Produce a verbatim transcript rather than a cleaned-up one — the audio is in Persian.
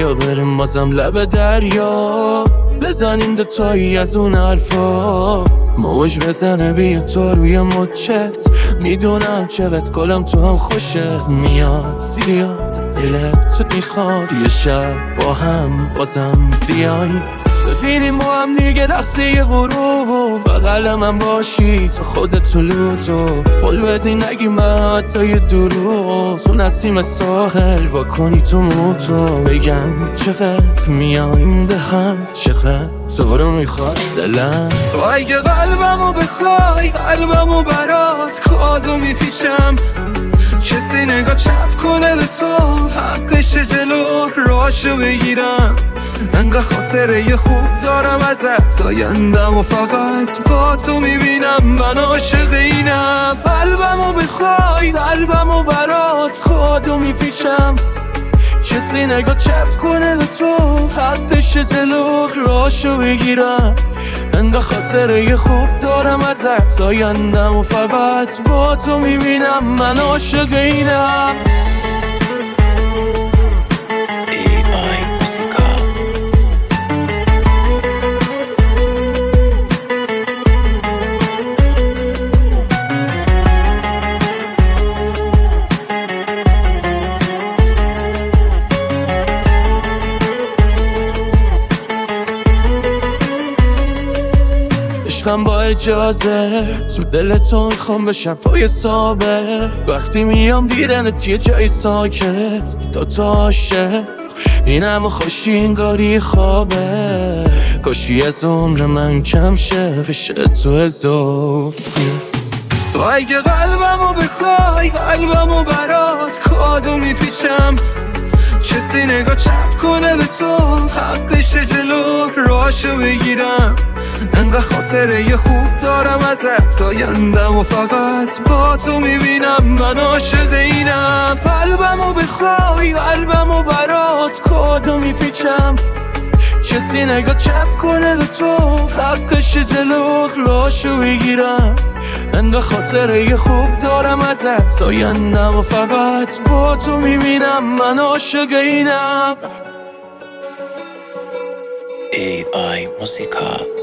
بیا بریم بازم لب دریا، بزنیم دوتایی از اون حرفا، موج بزنه بیا تو روی مچت. میدونم چقدر گلم تو هم خوشت میاد، زیاد دلت تو میخواد یه شب با هم بازم بیایم، ببینیم با هم دیگه لحظه غروب، بغل من باشی تو خودت تو لوتو، قول بدی نگی من حتی یه دروغ، تو نسیم ساحل با کنی تو موتو، بگم چقدر میایم به هم، چقدر تو رو میخواد دلم. تو اگه قلبمو بخوای قلبمو برات کادو میپیچم، کسی نگاه چپ کنه به تو حقش جلو راشو بگیرم، انقدر خاطره یه خوب دارم ازت، آیندم و فقط با تو میبینم، من عاشق اینم. قلبمو بخوای قلبمو برات کادو میپیچم، کسی نگاه چپ کنه به تو حقش جلو راشو بگیرم، انقدر خاطره یه خوب دارم ازت، آیندم و فقط با تو میبینم، من عاشق اینم. عشقم با اجازه تو دل تو میخوام بشم پای ثابت، وقتی میام دیرنت یه جای ساکت، دوتا عاشق این همه خوشی انگاری خوابه، کاشی از عمر من کم شه بشه تو اضافه. تو اگه قلبمو بخوای قلبمو برات کادو میپیچم، کسی نگاه چپ کنه به تو حقش جلو راشو بگیرم، انقدر خاطره یه خوب دارم ازت، آیندم و فقط با تو میبینم، من عاشق اینم. قلبمو بخوای قلبمو برات کادو میپیچم، کسی نگاه چپ کنه به تو حقش جلو راشو بگیرم، انقدر خاطره یه خوب دارم ازت، آیندم و فقط با تو میبینم، من عاشق اینم. ای آی موسیقا.